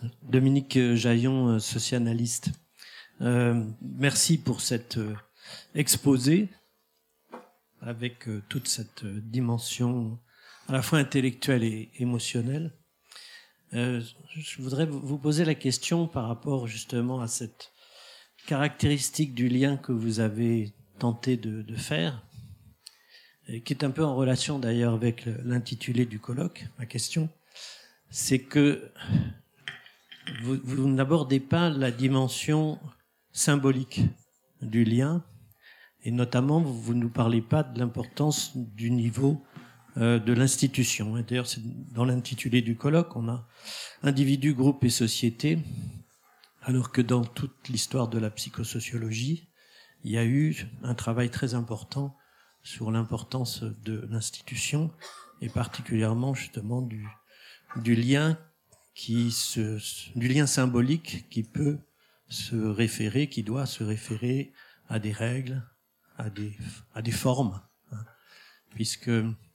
Dominique Jaillon, socianalyste. Merci pour cet exposé avec toute cette dimension à la fois intellectuelle et émotionnelle. Je voudrais vous poser la question par rapport justement à cette caractéristique du lien que vous avez tenté de faire, et qui est un peu en relation d'ailleurs avec l'intitulé du colloque. Ma question, c'est que vous n'abordez pas la dimension symbolique du lien, et notamment vous ne nous parlez pas de l'importance du niveau de l'institution. Et d'ailleurs, c'est dans l'intitulé du colloque, on a individu, groupe et société, alors que dans toute l'histoire de la psychosociologie, il y a eu un travail très important sur l'importance de l'institution, et particulièrement justement du lien du lien symbolique qui peut se référer, qui doit se référer à des règles, à des formes, hein, puisque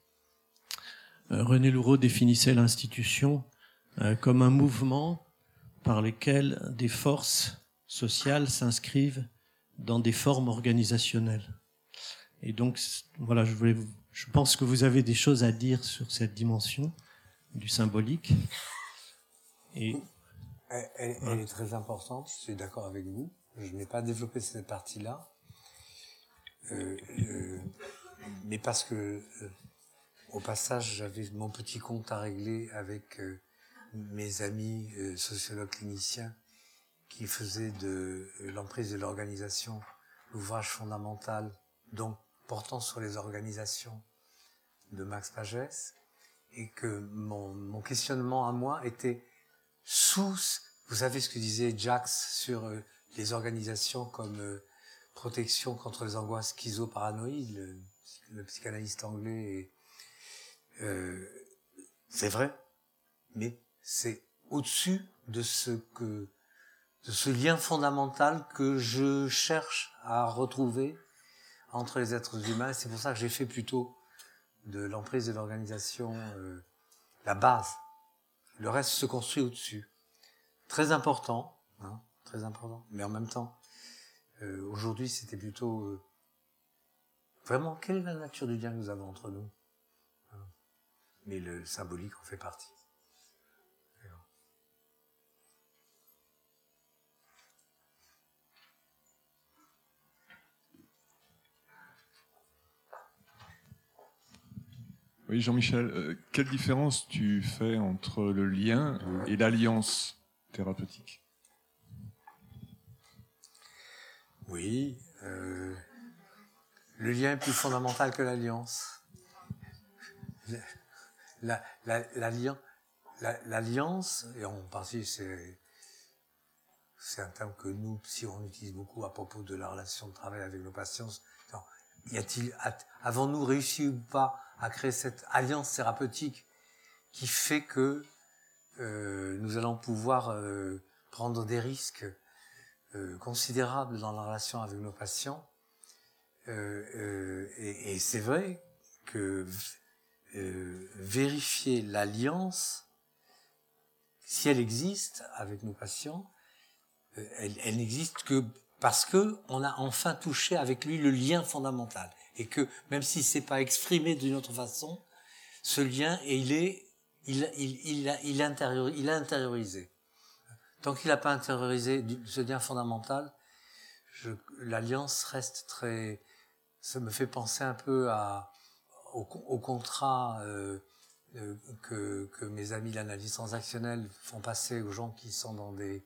René Loureau définissait l'institution comme un mouvement par lequel des forces sociales s'inscrivent dans des formes organisationnelles. Et donc, voilà, je pense que vous avez des choses à dire sur cette dimension du symbolique. Et elle est très importante, je suis d'accord avec vous. Je n'ai pas développé cette partie-là. Mais parce que, au passage, j'avais mon petit compte à régler avec mes amis sociologues cliniciens qui faisaient de l'emprise de l'organisation l'ouvrage fondamental, donc portant sur les organisations de Max Pagès, et que mon questionnement à moi était vous savez ce que disait Jacques sur les organisations comme protection contre les angoisses schizoparanoïdes, le psychanalyste anglais. C'est vrai, mais c'est au-dessus de ce lien fondamental que je cherche à retrouver entre les êtres humains. C'est pour ça que j'ai fait plutôt de l'emprise de l'organisation la base. Le reste se construit au-dessus. Très important, hein, très important. Mais en même temps, aujourd'hui, c'était plutôt vraiment quelle est la nature du lien que nous avons entre nous. Mais le symbolique en fait partie. Oui, Jean-Michel, quelle différence tu fais entre le lien et l'alliance thérapeutique ? Oui, le lien est plus fondamental que l'alliance. L'alliance, et en partie c'est un terme que nous, si on utilise beaucoup à propos de la relation de travail avec nos patients. Avons-nous réussi ou pas à créer cette alliance thérapeutique qui fait que nous allons pouvoir prendre des risques considérables dans la relation avec nos patients, et c'est vrai que vérifier l'alliance, si elle existe avec nos patients, elle n'existe que parce que on a enfin touché avec lui le lien fondamental, et que même si c'est pas exprimé d'une autre façon, ce lien, il a intériorisé. Tant qu'il n'a pas intériorisé ce lien fondamental, l'alliance reste très. Ça me fait penser un peu au contrat que mes amis de l'analyse transactionnelle font passer aux gens qui sont dans des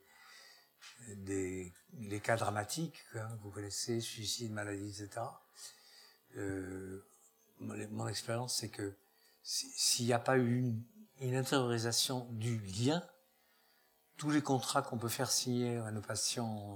cas dramatiques, hein, vous connaissez, suicide, maladie, etc. Mon expérience, c'est que s'il n'y a pas eu une intériorisation du lien, tous les contrats qu'on peut faire signer à nos patients,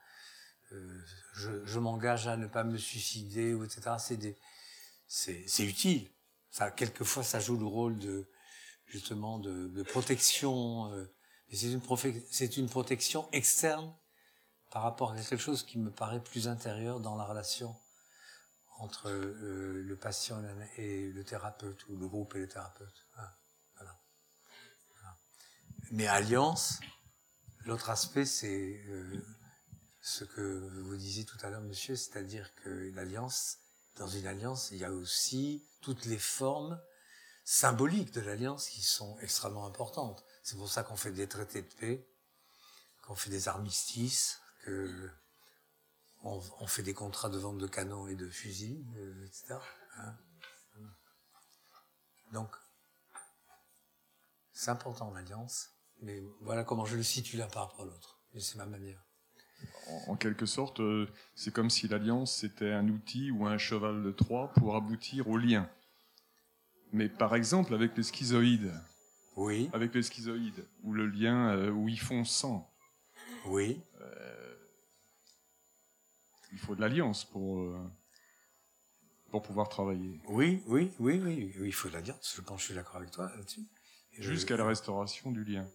je m'engage à ne pas me suicider, ou etc., c'est utile. Ça, quelquefois, ça joue le rôle justement de protection, mais c'est une protection externe par rapport à quelque chose qui me paraît plus intérieur dans la relation entre le patient et le thérapeute, ou le groupe et le thérapeute. Voilà. Mais alliance, L'autre aspect, c'est ce que vous disiez tout à l'heure, monsieur, c'est-à-dire que dans une alliance, il y a aussi toutes les formes symboliques de l'alliance qui sont extrêmement importantes. C'est pour ça qu'on fait des traités de paix, qu'on fait des armistices, on fait des contrats de vente de canons et de fusils, etc. Hein. Donc, c'est important l'alliance, mais voilà comment je le situe l'un par rapport à l'autre. Et c'est ma manière. En quelque sorte, c'est comme si l'alliance c'était un outil ou un cheval de Troie pour aboutir au lien. Mais par exemple, avec les schizoïdes, Oui. où le lien, où ils font 100, Oui. il faut de l'alliance pour pouvoir travailler. Oui, il faut de l'alliance, je pense que je suis d'accord avec toi là-dessus. Jusqu'à la restauration du lien.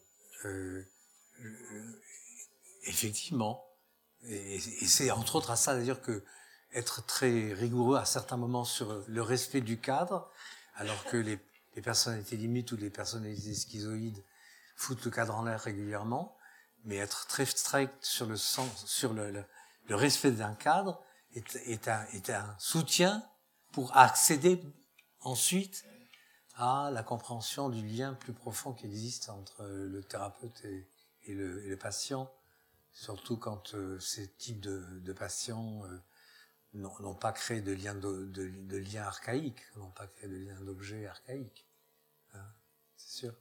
Effectivement. Et c'est entre autres à ça d'ailleurs que être très rigoureux à certains moments sur le respect du cadre, alors que les personnalités limites ou les personnalités schizoïdes foutent le cadre en l'air régulièrement, mais être très strict sur le respect d'un cadre est un soutien pour accéder ensuite à la compréhension du lien plus profond qui existe entre le thérapeute et le patient, surtout quand ces types de patients n'ont pas créé de liens archaïques, n'ont pas créé de liens d'objets archaïques. Hein, c'est sûr.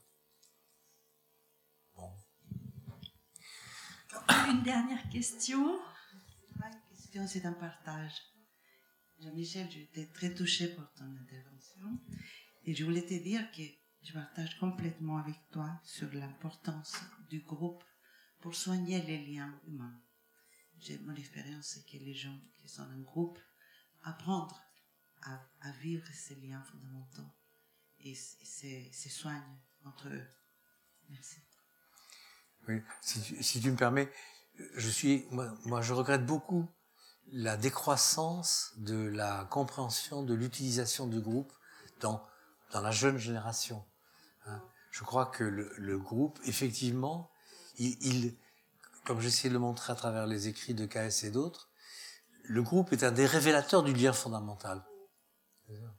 Bon. Une dernière question. Pas une question, c'est un partage. Jean-Michel, j'étais très touchée par ton intervention et je voulais te dire que je partage complètement avec toi sur l'importance du groupe pour soigner les liens humains. Mon expérience, c'est que les gens qui sont en groupe apprennent à vivre ces liens fondamentaux et se soignent entre eux. Merci. Oui, si tu me permets, moi je regrette beaucoup la décroissance de la compréhension de l'utilisation du groupe dans la jeune génération. Hein. Je crois que le groupe, effectivement, comme j'essaie de le montrer à travers les écrits de KS et d'autres, le groupe est un des révélateurs du lien fondamental.